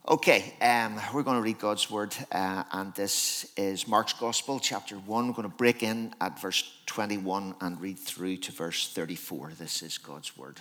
Okay, we're going to read God's Word, and this is Mark's Gospel, chapter 1. We're going to break in at verse 21 and read through to verse 34. This is God's Word.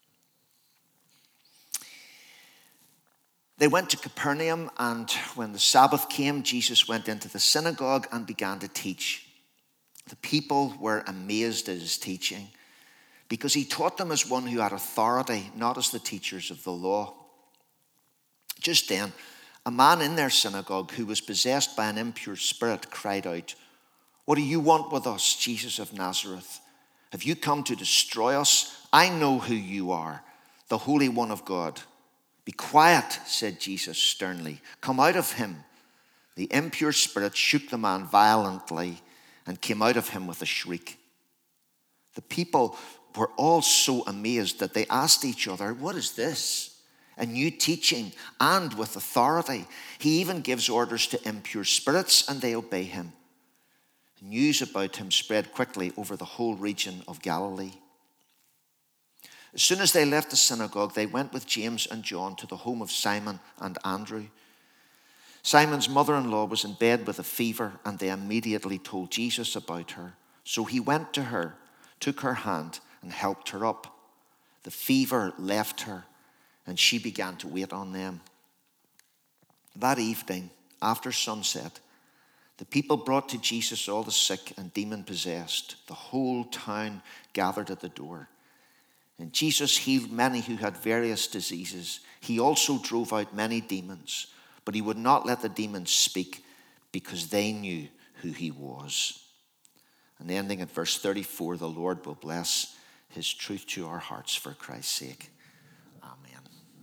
They went to Capernaum, and when the Sabbath came, Jesus went into the synagogue and began to teach. The people were amazed at his teaching, because he taught them as one who had authority, not as the teachers of the law. Just then, a man in their synagogue who was possessed by an impure spirit cried out, "What do you want with us, Jesus of Nazareth? Have you come to destroy us? I know who you are, the Holy One of God." "Be quiet," said Jesus sternly. "Come out of him." The impure spirit shook the man violently and came out of him with a shriek. The people were all so amazed that they asked each other, "What is this? A new teaching and with authority. He even gives orders to impure spirits and they obey him." News about him spread quickly over the whole region of Galilee. As soon as they left the synagogue, they went with James and John to the home of Simon and Andrew. Simon's mother-in-law was in bed with a fever, and they immediately told Jesus about her. So he went to her, took her hand, and helped her up. The fever left her, and she began to wait on them. That evening, after sunset, the people brought to Jesus all the sick and demon-possessed. The whole town gathered at the door. And Jesus healed many who had various diseases. He also drove out many demons, but he would not let the demons speak because they knew who he was. And ending at verse 34, the Lord will bless his truth to our hearts for Christ's sake. Amen.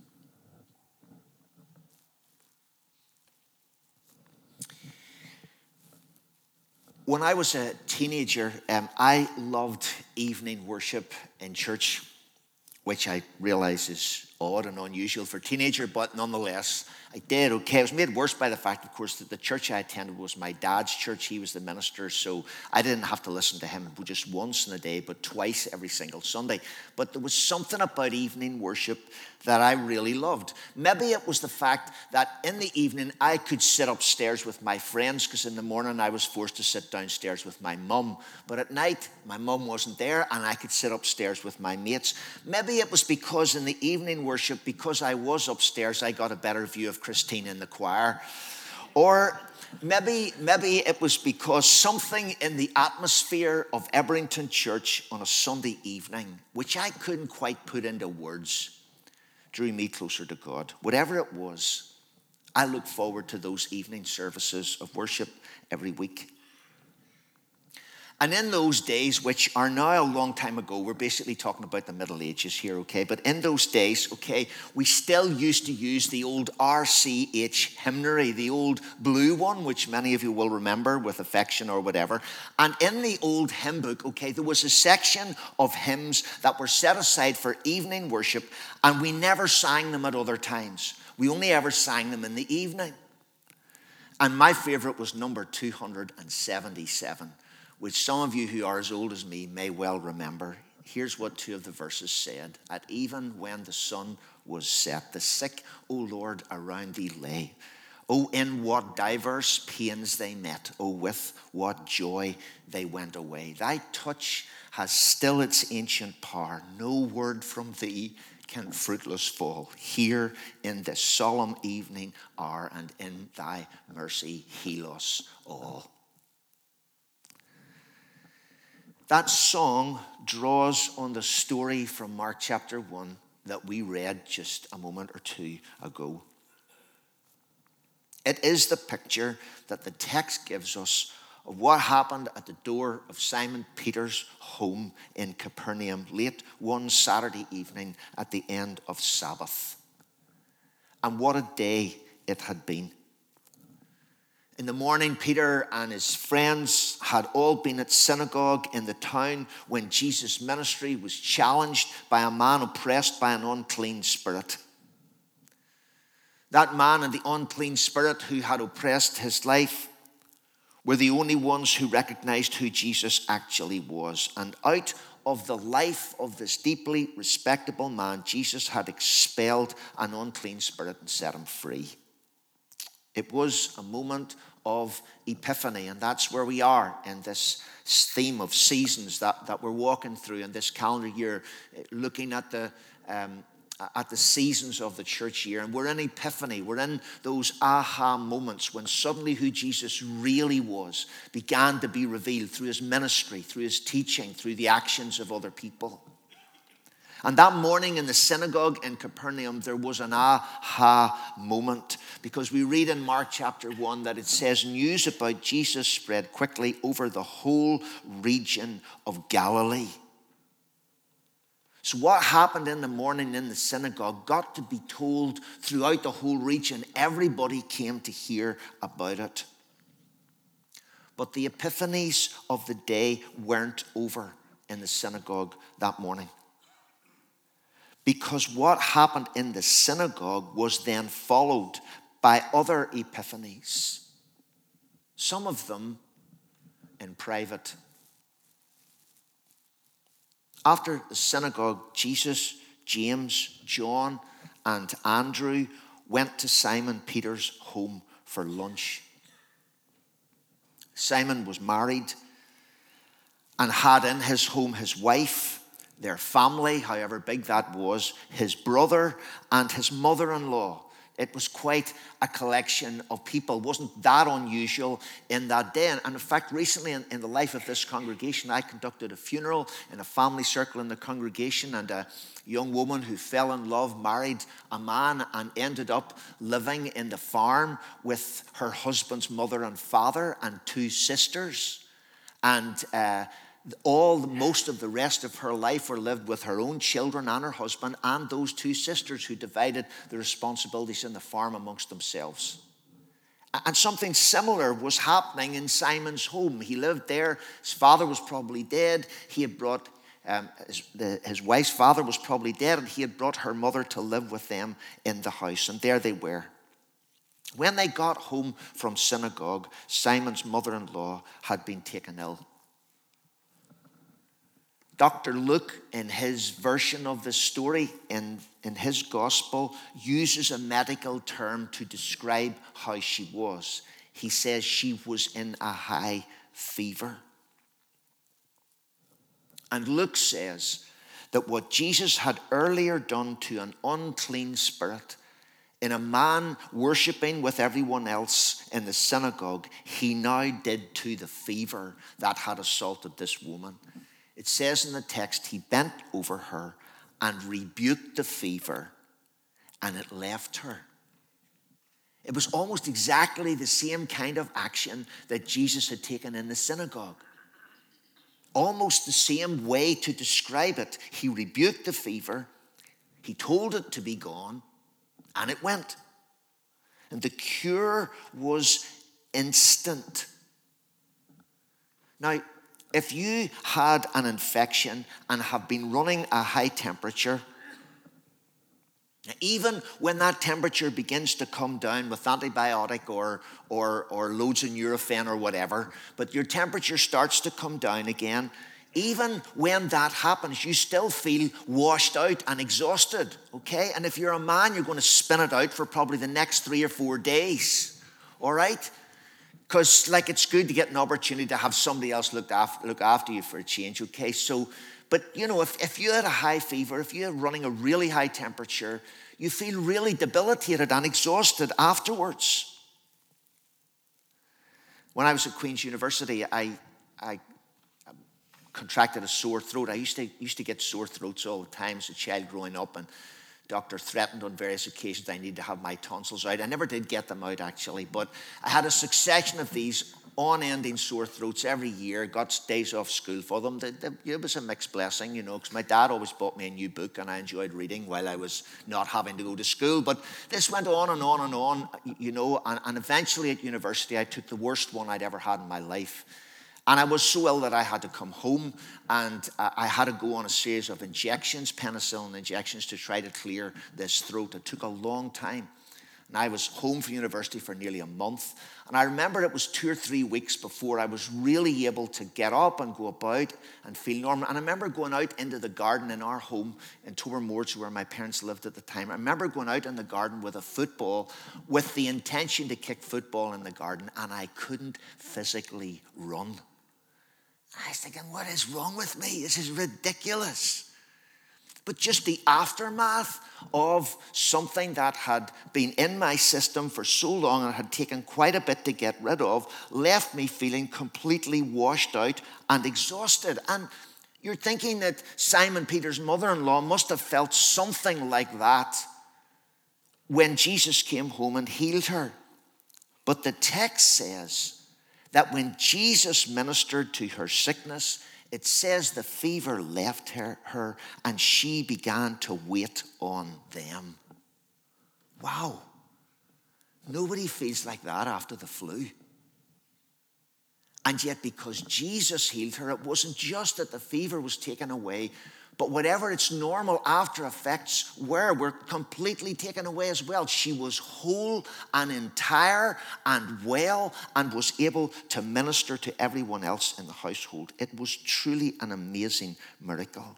When I was a teenager, I loved evening worship in church, which I realize is odd and unusual for a teenager, but nonetheless, I did okay. It was made worse by the fact, of course, that the church I attended was my dad's church. He was the minister, so I didn't have to listen to him just once in a day, but twice every single Sunday. But there was something about evening worship that I really loved. Maybe it was the fact that in the evening I could sit upstairs with my friends, because in the morning I was forced to sit downstairs with my mum. But at night, my mum wasn't there, and I could sit upstairs with my mates. Maybe it was because in the evening worship, because I was upstairs, I got a better view of Christine in the choir. Or maybe it was because something in the atmosphere of Ebrington Church on a Sunday evening, which I couldn't quite put into words, drew me closer to God. Whatever it was, I look forward to those evening services of worship every week. And in those days, which are now a long time ago, we're basically talking about the Middle Ages here, okay? But in those days, okay, we still used to use the old RCH hymnary, the old blue one, which many of you will remember with affection or whatever. And in the old hymn book, okay, there was a section of hymns that were set aside for evening worship, and we never sang them at other times. We only ever sang them in the evening. And my favorite was number 277. Which some of you who are as old as me may well remember. Here's what two of the verses said. "At even when the sun was set, the sick, O Lord, around thee lay. O in what diverse pains they met. O with what joy they went away. Thy touch has still its ancient power. No word from thee can fruitless fall. Here in this solemn evening hour, and in thy mercy heal us all." That song draws on the story from Mark chapter 1 that we read just a moment or two ago. It is the picture that the text gives us of what happened at the door of Simon Peter's home in Capernaum late one Saturday evening at the end of Sabbath. And what a day it had been. In the morning, Peter and his friends had all been at synagogue in the town when Jesus' ministry was challenged by a man oppressed by an unclean spirit. That man and the unclean spirit who had oppressed his life were the only ones who recognized who Jesus actually was. And out of the life of this deeply respectable man, Jesus had expelled an unclean spirit and set him free. It was a moment of epiphany, and that's where we are in this theme of seasons that we're walking through in this calendar year, looking at the seasons of the church year. And we're in epiphany. We're in those aha moments when suddenly who Jesus really was began to be revealed through his ministry, through his teaching, through the actions of other people. And that morning in the synagogue in Capernaum, there was an aha moment, because we read in Mark chapter 1 that it says, news about Jesus spread quickly over the whole region of Galilee. So what happened in the morning in the synagogue got to be told throughout the whole region. Everybody came to hear about it. But the epiphanies of the day weren't over in the synagogue that morning. Because what happened in the synagogue was then followed by other epiphanies. Some of them in private. After the synagogue, Jesus, James, John, and Andrew went to Simon Peter's home for lunch. Simon was married and had in his home his wife, their family, however big that was, his brother, and his mother-in-law. It was quite a collection of people. It wasn't that unusual in that day. And in fact, recently in the life of this congregation, I conducted a funeral in a family circle in the congregation, and a young woman who fell in love married a man and ended up living in the farm with her husband's mother and father and two sisters. And most of the rest of her life were lived with her own children and her husband and those two sisters, who divided the responsibilities in the farm amongst themselves. And something similar was happening in Simon's home. He lived there. His father was probably dead. He had brought his wife's father was probably dead, and he had brought her mother to live with them in the house. And there they were. When they got home from synagogue, Simon's mother-in-law had been taken ill. Dr. Luke, in his version of the story, in his gospel, uses a medical term to describe how she was. He says she was in a high fever. And Luke says that what Jesus had earlier done to an unclean spirit in a man worshipping with everyone else in the synagogue, he now did to the fever that had assaulted this woman. It says in the text, he bent over her and rebuked the fever, and it left her. It was almost exactly the same kind of action that Jesus had taken in the synagogue. Almost the same way to describe it. He rebuked the fever, he told it to be gone, and it went. And the cure was instant. Now, if you had an infection and have been running a high temperature, even when that temperature begins to come down with antibiotic or loads of Nurofen or whatever, but your temperature starts to come down again, even when that happens, you still feel washed out and exhausted, okay? And if you're a man, you're going to spin it out for probably the next 3 or 4 days, all right? Because, it's good to get an opportunity to have somebody else look after you for a change, okay? So, but, if you had a high fever, if you're running a really high temperature, you feel really debilitated and exhausted afterwards. When I was at Queen's University, I contracted a sore throat. I used to get sore throats all the time as a child growing up, and doctor threatened on various occasions I needed to have my tonsils out. I never did get them out, actually, but I had a succession of these unending sore throats every year, got days off school for them. It was a mixed blessing, because my dad always bought me a new book, and I enjoyed reading while I was not having to go to school. But this went on and on and on, and eventually at university I took the worst one I'd ever had in my life. And I was so ill that I had to come home, and I had to go on a series of injections, penicillin injections, to try to clear this throat. It took a long time. And I was home from university for nearly a month. And I remember it was 2 or 3 weeks before I was really able to get up and go about and feel normal. And I remember going out into the garden in our home in Tobermoors, where my parents lived at the time. I remember going out in the garden with a football with the intention to kick football in the garden, and I couldn't physically run. I was thinking, what is wrong with me? This is ridiculous. But just the aftermath of something that had been in my system for so long and had taken quite a bit to get rid of left me feeling completely washed out and exhausted. And you're thinking that Simon Peter's mother-in-law must have felt something like that when Jesus came home and healed her. But the text says that when Jesus ministered to her sickness, it says the fever left her and she began to wait on them. Wow. Nobody feels like that after the flu. And yet, because Jesus healed her, it wasn't just that the fever was taken away, but whatever its normal after effects were completely taken away as well. She was whole and entire and well and was able to minister to everyone else in the household. It was truly an amazing miracle.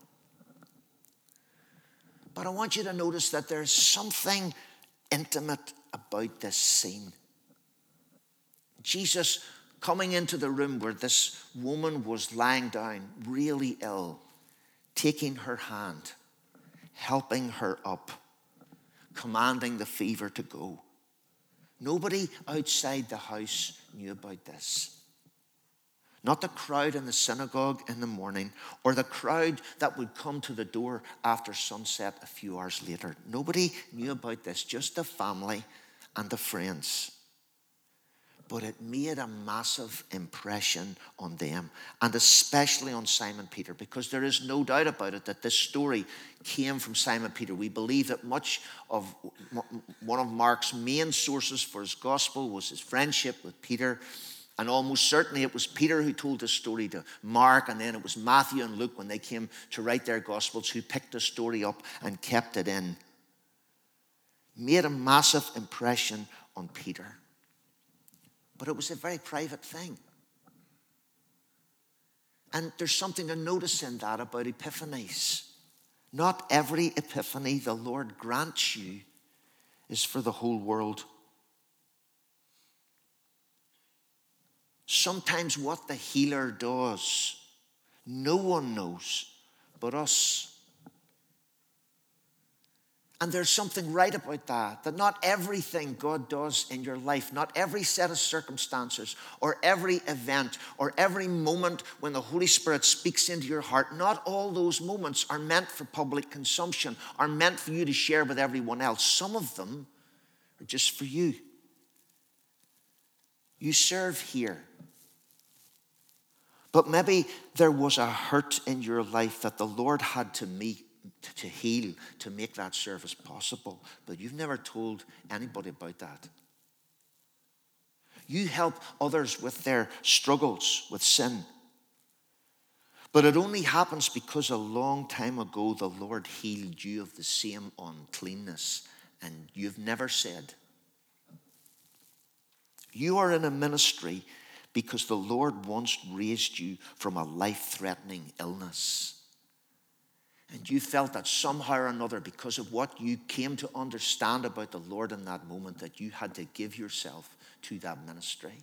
But I want you to notice that there's something intimate about this scene. Jesus coming into the room where this woman was lying down, really ill, taking her hand, helping her up, commanding the fever to go. Nobody outside the house knew about this. Not the crowd in the synagogue in the morning or the crowd that would come to the door after sunset a few hours later. Nobody knew about this, just the family and the friends. But it made a massive impression on them, and especially on Simon Peter, because there is no doubt about it that this story came from Simon Peter. We believe that much of one of Mark's main sources for his gospel was his friendship with Peter, and almost certainly it was Peter who told this story to Mark, and then it was Matthew and Luke when they came to write their gospels who picked the story up and kept it in. Made a massive impression on Peter. But it was a very private thing. And there's something to notice in that about epiphanies. Not every epiphany the Lord grants you is for the whole world. Sometimes what the healer does, no one knows but us. And there's something right about that not everything God does in your life, not every set of circumstances or every event or every moment when the Holy Spirit speaks into your heart, not all those moments are meant for public consumption, are meant for you to share with everyone else. Some of them are just for you. You serve here. But maybe there was a hurt in your life that the Lord had to meet, to heal, to make that service possible. But you've never told anybody about that. You help others with their struggles with sin. But it only happens because a long time ago the Lord healed you of the same uncleanness, and you've never said. You are in a ministry because the Lord once raised you from a life-threatening illness. And you felt that somehow or another, because of what you came to understand about the Lord in that moment, that you had to give yourself to that ministry.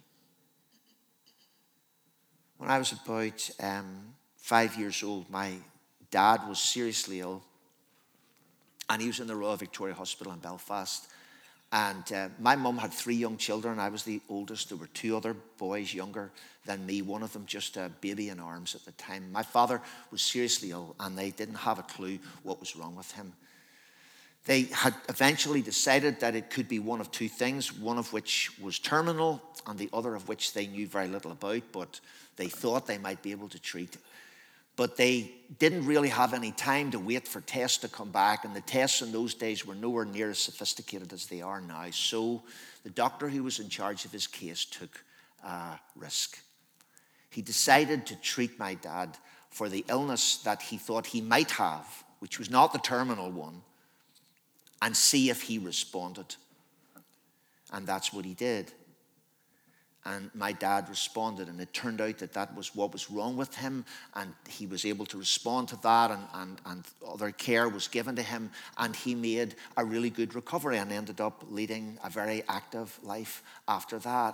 When I was about 5 years old, my dad was seriously ill. And he was in the Royal Victoria Hospital in Belfast. And my mum had 3 young children. I was the oldest. There were 2 other boys younger than me, one of them just a baby in arms at the time. My father was seriously ill, and they didn't have a clue what was wrong with him. They had eventually decided that it could be one of 2 things, one of which was terminal, and the other of which they knew very little about, but they thought they might be able to treat. But they didn't really have any time to wait for tests to come back, and the tests in those days were nowhere near as sophisticated as they are now. So the doctor who was in charge of his case took a risk. He decided to treat my dad for the illness that he thought he might have, which was not the terminal one, and see if he responded. And that's what he did. And my dad responded, and it turned out that that was what was wrong with him, and he was able to respond to that, and other care was given to him, and he made a really good recovery and ended up leading a very active life after that.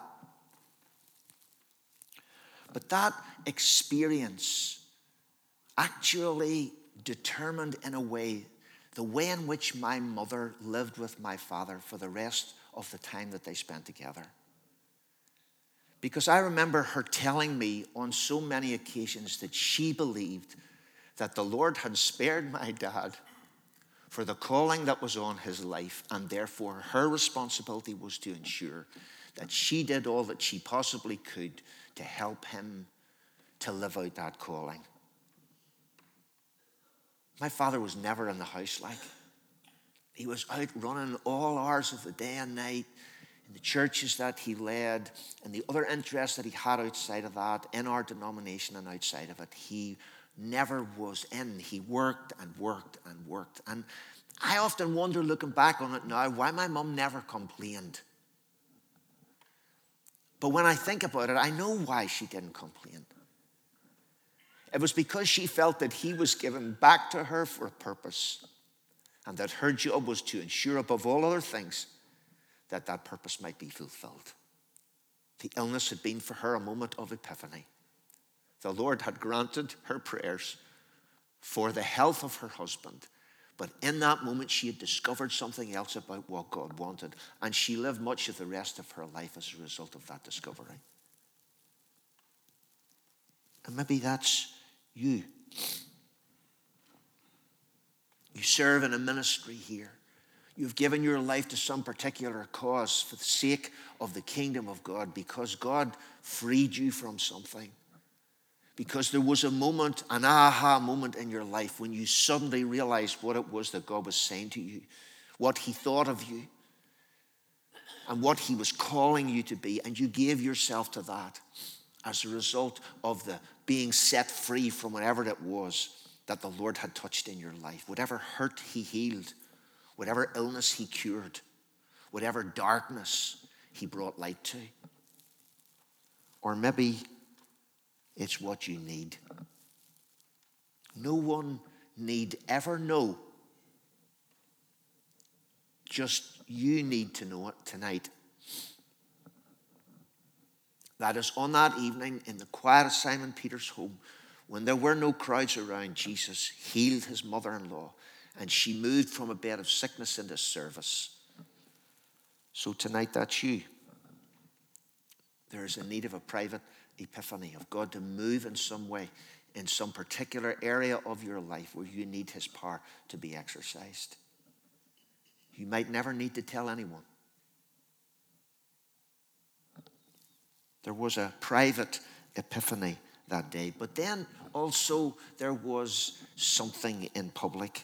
But that experience actually determined, in a way, the way in which my mother lived with my father for the rest of the time that they spent together. Because I remember her telling me on so many occasions that she believed that the Lord had spared my dad for the calling that was on his life, and therefore her responsibility was to ensure that she did all that she possibly could to help him to live out that calling. My father was never in the house like. He was out running all hours of the day and night, in the churches that he led, and the other interests that he had outside of that, in our denomination and outside of it. He never was in. He worked and worked and worked. And I often wonder, looking back on it now, why my mum never complained. But when I think about it, I know why she didn't complain. It was because she felt that he was given back to her for a purpose, and that her job was to ensure, above all other things, that that purpose might be fulfilled. The illness had been for her a moment of epiphany. The Lord had granted her prayers for the health of her husband, but in that moment she had discovered something else about what God wanted, and she lived much of the rest of her life as a result of that discovery. And maybe that's you. You serve in a ministry here. You've given your life to some particular cause for the sake of the kingdom of God, because God freed you from something. Because there was a moment, an aha moment in your life, when you suddenly realized what it was that God was saying to you, what he thought of you, and what he was calling you to be, and you gave yourself to that as a result of the being set free from whatever it was that the Lord had touched in your life. Whatever hurt he healed, whatever illness he cured, whatever darkness he brought light to. Or maybe it's what you need. No one need ever know. Just you need to know it tonight. That is, on that evening in the quiet of Simon Peter's home, when there were no crowds around, Jesus healed his mother-in-law, and she moved from a bed of sickness into service. So tonight, that's you. There is a need of a private epiphany of God to move in some way, in some particular area of your life where you need his power to be exercised. You might never need to tell anyone. There was a private epiphany that day, but then also there was something in public.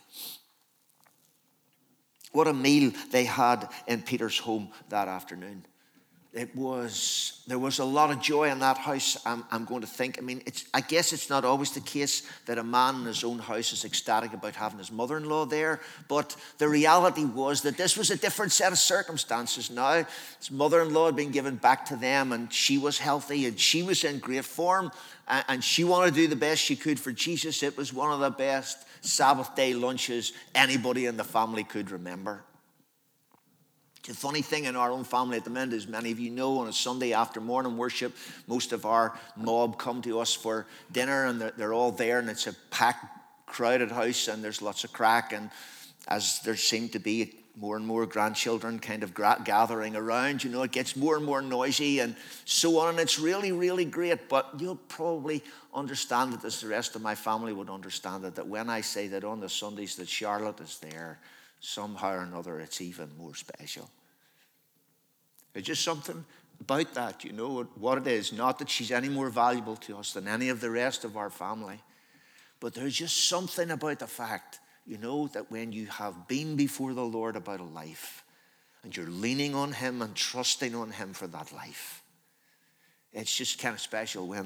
What a meal they had in Peter's home that afternoon. There was a lot of joy in that house, I'm going to think. I mean, I guess it's not always the case that a man in his own house is ecstatic about having his mother-in-law there, but the reality was that this was a different set of circumstances now. His mother-in-law had been given back to them, and she was healthy, and she was in great form, and she wanted to do the best she could for Jesus. It was one of the best Sabbath day lunches anybody in the family could remember. The funny thing in our own family at the minute, as many of you know, on a Sunday after morning worship, most of our mob come to us for dinner, and they're all there, and it's a packed, crowded house, and there's lots of crack, and as there seem to be more and more grandchildren kind of gathering around, it gets more and more noisy and so on, and it's really, really great. But you'll probably understand it, as the rest of my family would understand it, that when I say that on the Sundays that Charlotte is there, somehow or another, it's even more special. There's just something about that, what it is. Not that she's any more valuable to us than any of the rest of our family, but there's just something about the fact, that when you have been before the Lord about a life, and you're leaning on him and trusting on him for that life, it's just kind of special when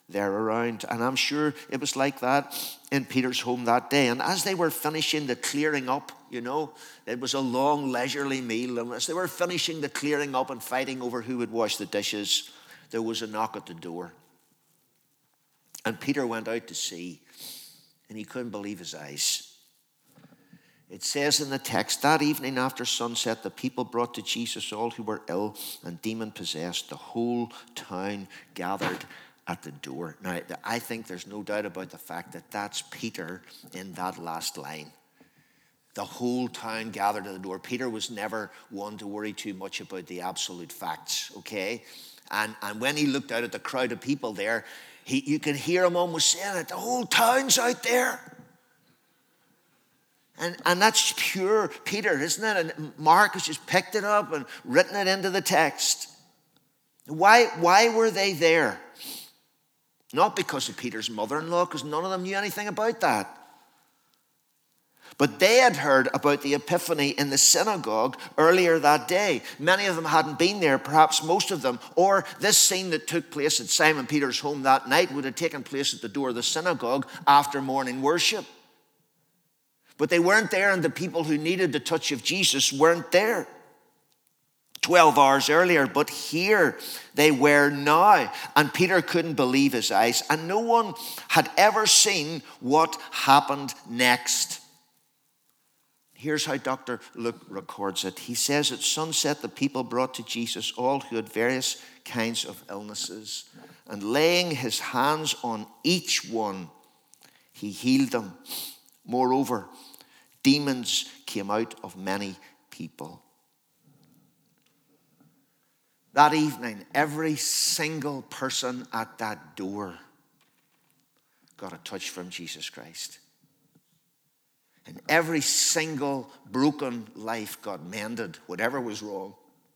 there around. And I'm sure it was like that in Peter's home that day. And as they were finishing the clearing up, it was a long, leisurely meal. And as they were finishing the clearing up and fighting over who would wash the dishes, there was a knock at the door. And Peter went out to see, and he couldn't believe his eyes. It says in the text, that evening after sunset, the people brought to Jesus all who were ill and demon-possessed. The whole town gathered at the door. Now, I think there's no doubt about the fact that that's Peter in that last line. The whole town gathered at the door. Peter was never one to worry too much about the absolute facts, okay? And when he looked out at the crowd of people there, you could hear him almost saying it, the whole town's out there. And that's pure Peter, isn't it? And Mark has just picked it up and written it into the text. Why were they there? Not because of Peter's mother-in-law, because none of them knew anything about that. But they had heard about the epiphany in the synagogue earlier that day. Many of them hadn't been there, perhaps most of them. Or this scene that took place at Simon Peter's home that night would have taken place at the door of the synagogue after morning worship. But they weren't there, and the people who needed the touch of Jesus weren't there 12 hours earlier. But here they were now. And Peter couldn't believe his eyes. And no one had ever seen what happened next. Here's how Dr. Luke records it. He says, at sunset, the people brought to Jesus all who had various kinds of illnesses. And laying his hands on each one, he healed them. Moreover, demons came out of many people. That evening, every single person at that door got a touch from Jesus Christ. And every single broken life got mended, whatever was wrong.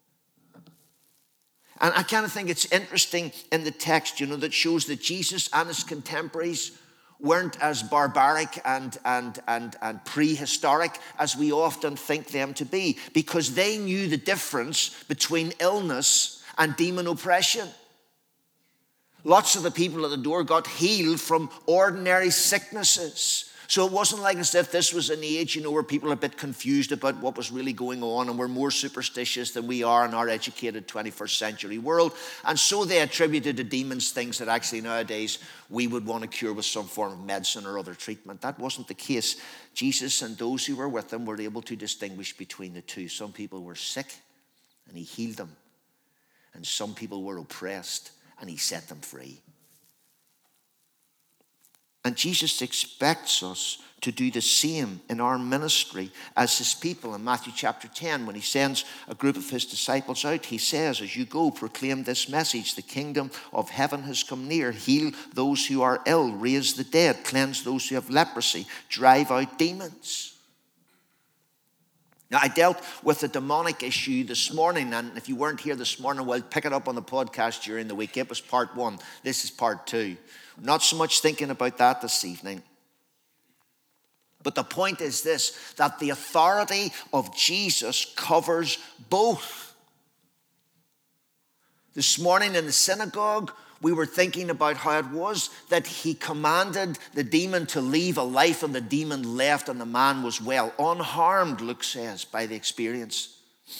And I kind of think it's interesting in the text, that shows that Jesus and his contemporaries weren't as barbaric and prehistoric as we often think them to be, because they knew the difference between illness and demon oppression. Lots of the people at the door got healed from ordinary sicknesses. So it wasn't like as if this was an age, where people are a bit confused about what was really going on, and we're more superstitious than we are in our educated 21st century world. And so they attributed to demons things that actually nowadays we would want to cure with some form of medicine or other treatment. That wasn't the case. Jesus and those who were with him were able to distinguish between the two. Some people were sick, and he healed them. And some people were oppressed, and he set them free. And Jesus expects us to do the same in our ministry as his people. In Matthew chapter 10, when he sends a group of his disciples out, he says, as you go, proclaim this message, the kingdom of heaven has come near. Heal those who are ill, raise the dead, cleanse those who have leprosy, drive out demons. Now, I dealt with the demonic issue this morning, and if you weren't here this morning, well, pick it up on the podcast during the week. It was part 1. This is part 2. Not so much thinking about that this evening. But the point is this, that the authority of Jesus covers both. This morning in the synagogue, we were thinking about how it was that he commanded the demon to leave a life, and the demon left, and the man was well, unharmed, Luke says, by the experience.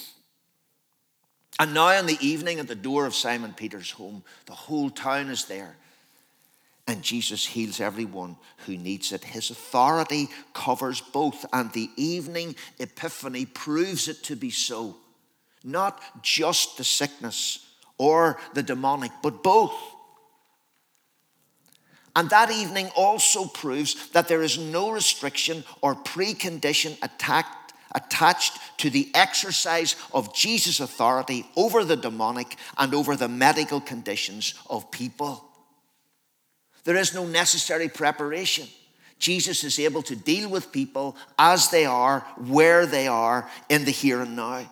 And now in the evening at the door of Simon Peter's home, the whole town is there. And Jesus heals everyone who needs it. His authority covers both. And the evening epiphany proves it to be so. Not just the sickness or the demonic, but both. And that evening also proves that there is no restriction or precondition attached to the exercise of Jesus' authority over the demonic and over the medical conditions of people. There is no necessary preparation. Jesus is able to deal with people as they are, where they are, in the here and now.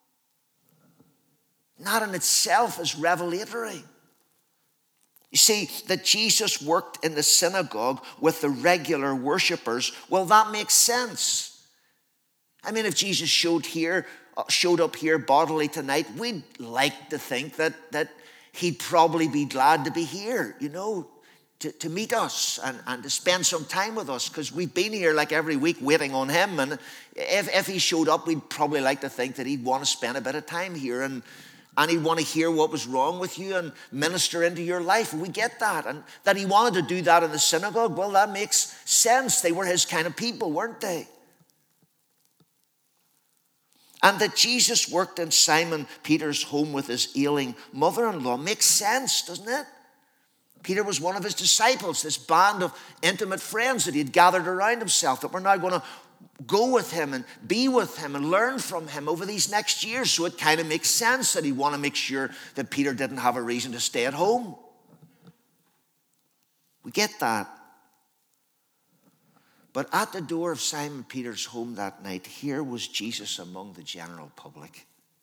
That in itself is revelatory. You see, that Jesus worked in the synagogue with the regular worshippers, well, that makes sense. I mean, if Jesus showed up here bodily tonight, we'd like to think that he'd probably be glad to be here, to meet us and to spend some time with us, because we've been here like every week waiting on him. And if he showed up, we'd probably like to think that he'd want to spend a bit of time here and he'd want to hear what was wrong with you and minister into your life. We get that. And that he wanted to do that in the synagogue, well, that makes sense. They were his kind of people, weren't they? And that Jesus worked in Simon Peter's home with his ailing mother-in-law makes sense, doesn't it? Peter was one of his disciples, this band of intimate friends that he had gathered around himself, that were now going to go with him and be with him and learn from him over these next years. So it kind of makes sense that he'd want to make sure that Peter didn't have a reason to stay at home. We get that. But at the door of Simon Peter's home that night, here was Jesus among the general public.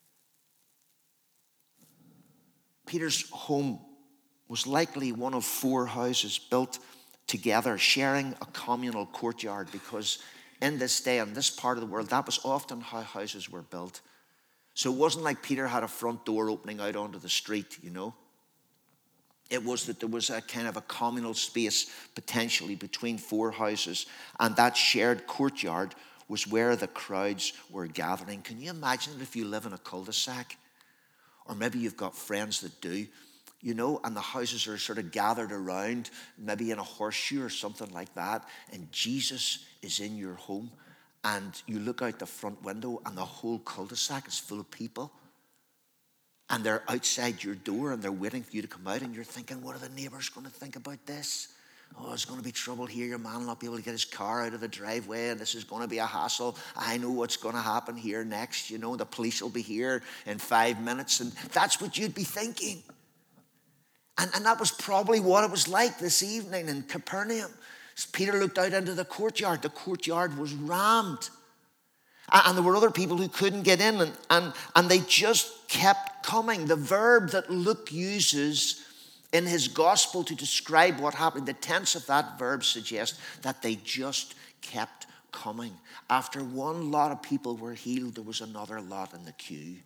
Peter's home was likely one of 4 houses built together, sharing a communal courtyard, because in this day, in this part of the world, that was often how houses were built. So it wasn't like Peter had a front door opening out onto the street, you know. It was that there was a kind of a communal space potentially between 4 houses, and that shared courtyard was where the crowds were gathering. Can you imagine if you live in a cul-de-sac? Or maybe you've got friends that do, you know, and the houses are sort of gathered around, maybe in a horseshoe or something like that, and Jesus is in your home, and you look out the front window and the whole cul-de-sac is full of people. And they're outside your door and they're waiting for you to come out, and you're thinking, what are the neighbours going to think about this? Oh, there's going to be trouble here. Your man will not be able to get his car out of the driveway, and this is going to be a hassle. I know what's going to happen here next. You know, the police will be here in 5 minutes. And that's what you'd be thinking. And that was probably what it was like this evening in Capernaum. As Peter looked out into the courtyard was rammed. And there were other people who couldn't get in, and they just kept coming. The verb that Luke uses in his gospel to describe what happened, the tense of that verb suggests that they just kept coming. After one lot of people were healed, there was another lot in the queue.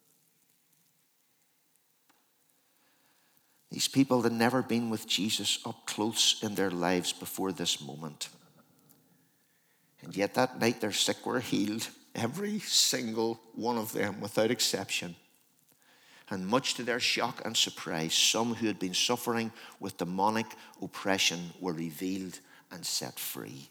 These people had never been with Jesus up close in their lives before this moment. And yet that night their sick were healed, every single one of them without exception. And much to their shock and surprise, some who had been suffering with demonic oppression were revealed and set free.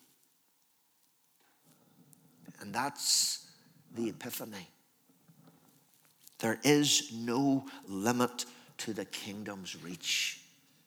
And that's the epiphany. There is no limit to the kingdom's reach.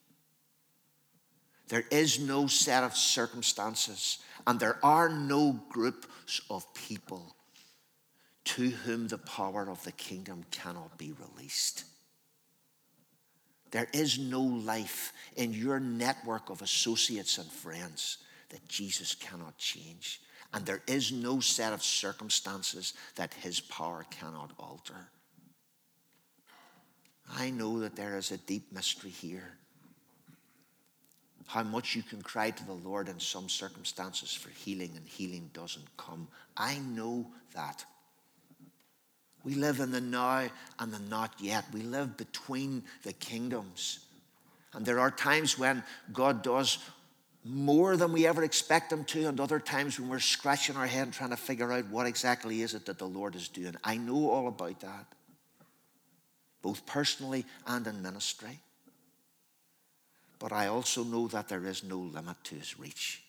There is no set of circumstances, and there are no groups of people to whom the power of the kingdom cannot be released. There is no life in your network of associates and friends that Jesus cannot change. And there is no set of circumstances that his power cannot alter. I know that there is a deep mystery here. How much you can cry to the Lord in some circumstances for healing, and healing doesn't come. I know that. We live in the now and the not yet. We live between the kingdoms. And there are times when God does more than we ever expect him to, and other times when we're scratching our head and trying to figure out what exactly is it that the Lord is doing. I know all about that, both personally and in ministry. But I also know that there is no limit to his reach.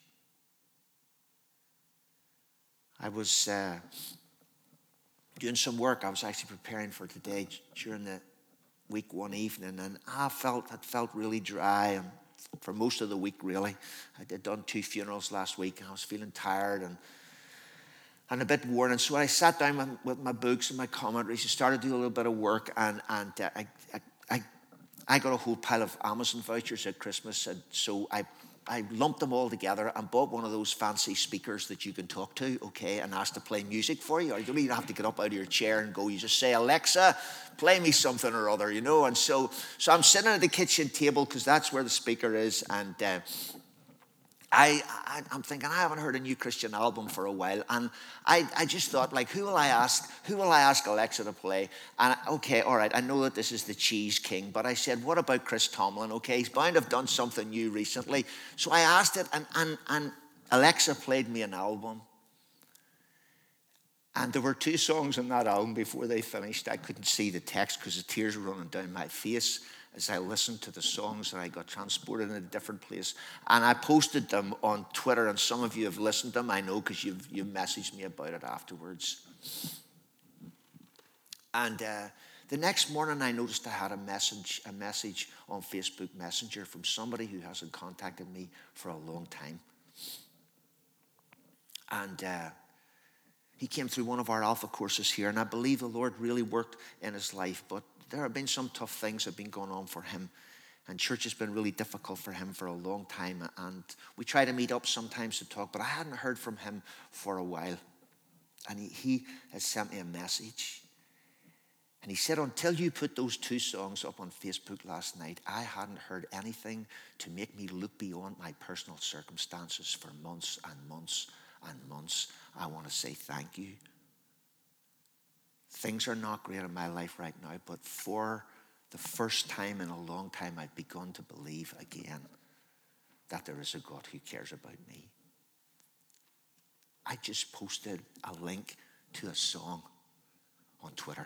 I was doing some work. I was actually preparing for today during the week one evening, and it felt really dry, and for most of the week really. I had done 2 funerals last week, and I was feeling tired and a bit worn. And so I sat down with my books and my commentaries and started to do a little bit of work, and I got a whole pile of Amazon vouchers at Christmas, and so I lumped them all together and bought one of those fancy speakers that you can talk to, okay, and asked to play music for you. You don't even have to get up out of your chair and go. You just say, Alexa, play me something or other, you know. And so I'm sitting at the kitchen table, because that's where the speaker is, and I'm thinking, I haven't heard a new Christian album for a while, and I just thought, like, who will I ask? Who will I ask Alexa to play? And okay, all right, I know that this is the Cheese King, but I said, what about Chris Tomlin? Okay, he's bound to have done something new recently. So I asked it, and Alexa played me an album. And there were 2 songs on that album. Before they finished, I couldn't see the text because the tears were running down my face as I listened to the songs, and I got transported in a different place. And I posted them on Twitter, and some of you have listened to them, I know, because you've messaged me about it afterwards. And the next morning, I noticed I had a message on Facebook Messenger from somebody who hasn't contacted me for a long time. And he came through one of our Alpha courses here, and I believe the Lord really worked in his life. But there have been some tough things that have been going on for him, and church has been really difficult for him for a long time. And we try to meet up sometimes to talk, but I hadn't heard from him for a while. And he has sent me a message. And he said, until you put those 2 songs up on Facebook last night, I hadn't heard anything to make me look beyond my personal circumstances for months and months and months. I want to say thank you. Things are not great in my life right now, but for the first time in a long time, I've begun to believe again that there is a God who cares about me. I just posted a link to a song on Twitter.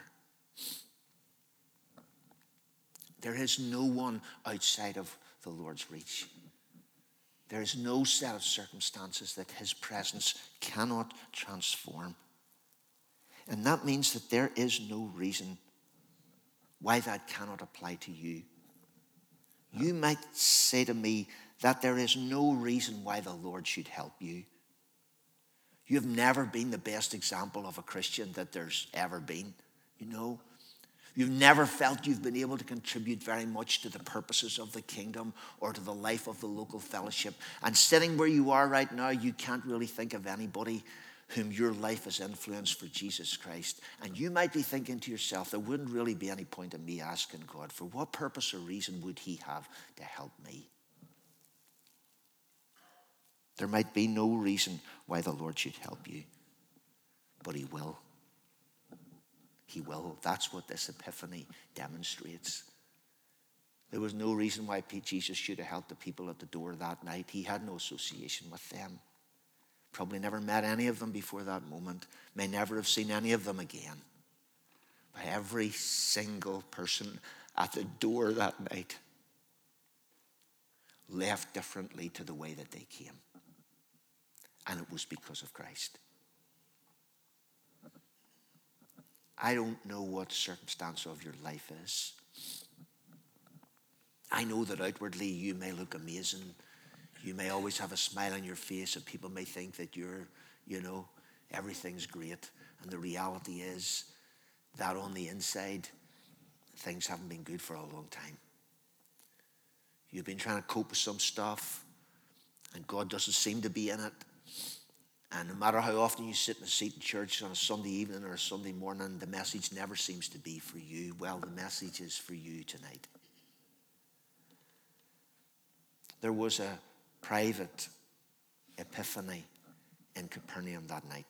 There is no one outside of the Lord's reach. There is no set of circumstances that his presence cannot transform. And that means that there is no reason why that cannot apply to you. You might say to me that there is no reason why the Lord should help you. You've never been the best example of a Christian that there's ever been, you know. You've never felt you've been able to contribute very much to the purposes of the kingdom or to the life of the local fellowship. And sitting where you are right now, you can't really think of anybody whom your life has influenced for Jesus Christ. And you might be thinking to yourself, there wouldn't really be any point in me asking God, for what purpose or reason would he have to help me? There might be no reason why the Lord should help you, but he will. He will. That's what this epiphany demonstrates. There was no reason why Jesus should have helped the people at the door that night. He had no association with them. Probably never met any of them before that moment. May never have seen any of them again. But every single person at the door that night left differently to the way that they came. And it was because of Christ. I don't know what circumstance of your life is. I know that outwardly you may look amazing. You may always have a smile on your face, and people may think that you're, everything's great. And the reality is that on the inside, things haven't been good for a long time. You've been trying to cope with some stuff, and God doesn't seem to be in it. And no matter how often you sit in a seat in church on a Sunday evening or a Sunday morning, the message never seems to be for you. Well, the message is for you tonight. There was a private epiphany in Capernaum that night.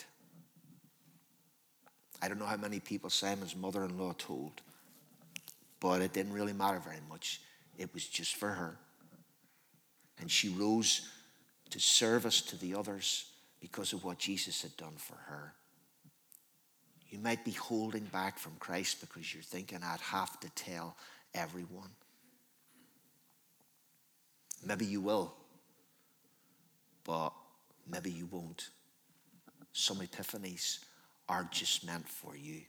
I don't know how many people Simon's mother-in-law told, but it didn't really matter very much. It was just for her. And she rose to service to the others because of what Jesus had done for her. You might be holding back from Christ because you're thinking, I'd have to tell everyone. Maybe you will, but maybe you won't. Some epiphanies are just meant for you.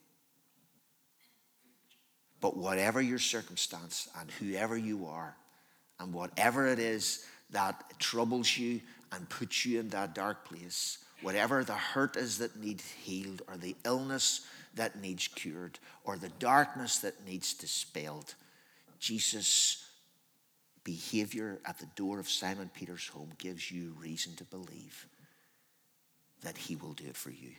But whatever your circumstance and whoever you are, and whatever it is that troubles you and puts you in that dark place, whatever the hurt is that needs healed, or the illness that needs cured, or the darkness that needs dispelled, Jesus' behavior at the door of Simon Peter's home gives you reason to believe that he will do it for you.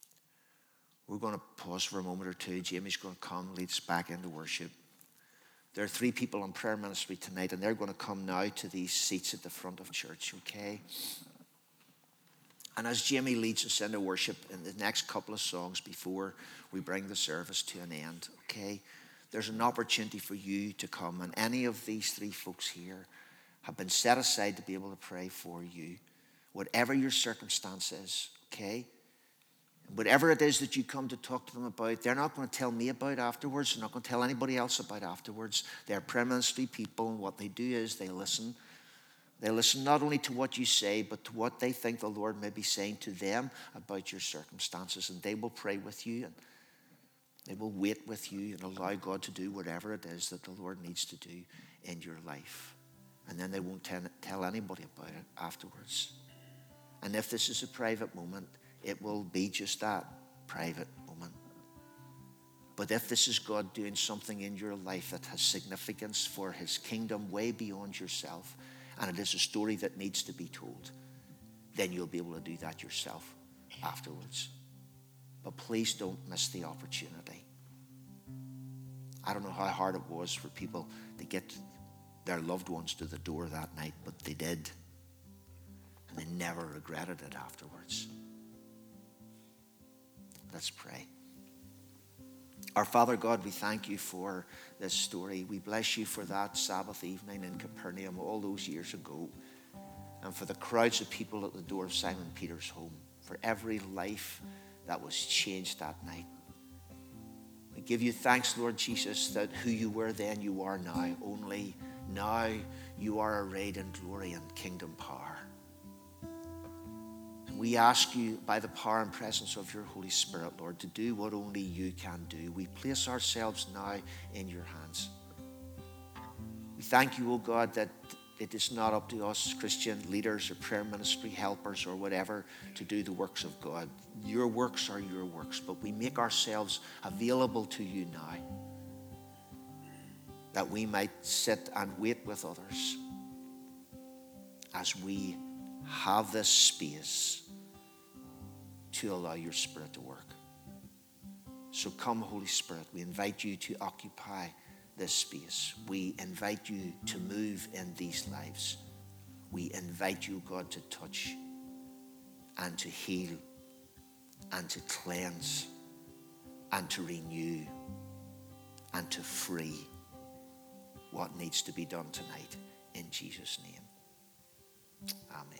We're going to pause for a moment or two. Jamie's going to come, lead us back into worship. There are 3 people in prayer ministry tonight, and they're going to come now to these seats at the front of church, okay? And as Jamie leads us into worship in the next couple of songs before we bring the service to an end, okay, there's an opportunity for you to come. And any of these 3 folks here have been set aside to be able to pray for you, whatever your circumstance is, okay? Whatever it is that you come to talk to them about, they're not going to tell me about afterwards. They're not going to tell anybody else about afterwards. They're prayer ministry people, and what they do is they listen. They listen not only to what you say, but to what they think the Lord may be saying to them about your circumstances. And they will pray with you, and they will wait with you and allow God to do whatever it is that the Lord needs to do in your life. And then they won't tell anybody about it afterwards. And if this is a private moment, it will be just that, private moment. But if this is God doing something in your life that has significance for his kingdom way beyond yourself, and it is a story that needs to be told, then you'll be able to do that yourself afterwards. But please don't miss the opportunity. I don't know how hard it was for people to get their loved ones to the door that night, but they did. And they never regretted it afterwards. Let's pray. Our Father God, we thank you for this story. We bless you for that Sabbath evening in Capernaum all those years ago, and for the crowds of people at the door of Simon Peter's home, for every life that was changed that night. We give you thanks, Lord Jesus, that who you were then, you are now. Only now you are arrayed in glory and kingdom power. We ask you by the power and presence of your Holy Spirit, Lord, to do what only you can do. We place ourselves now in your hands. We thank you, O God, that it is not up to us Christian leaders or prayer ministry helpers or whatever to do the works of God. Your works are your works, but we make ourselves available to you now, that we might sit and wait with others as we have this space to allow your Spirit to work. So come, Holy Spirit, we invite you to occupy this space. We invite you to move in these lives. We invite you, God, to touch and to heal and to cleanse and to renew and to free what needs to be done tonight in Jesus' name. Amen.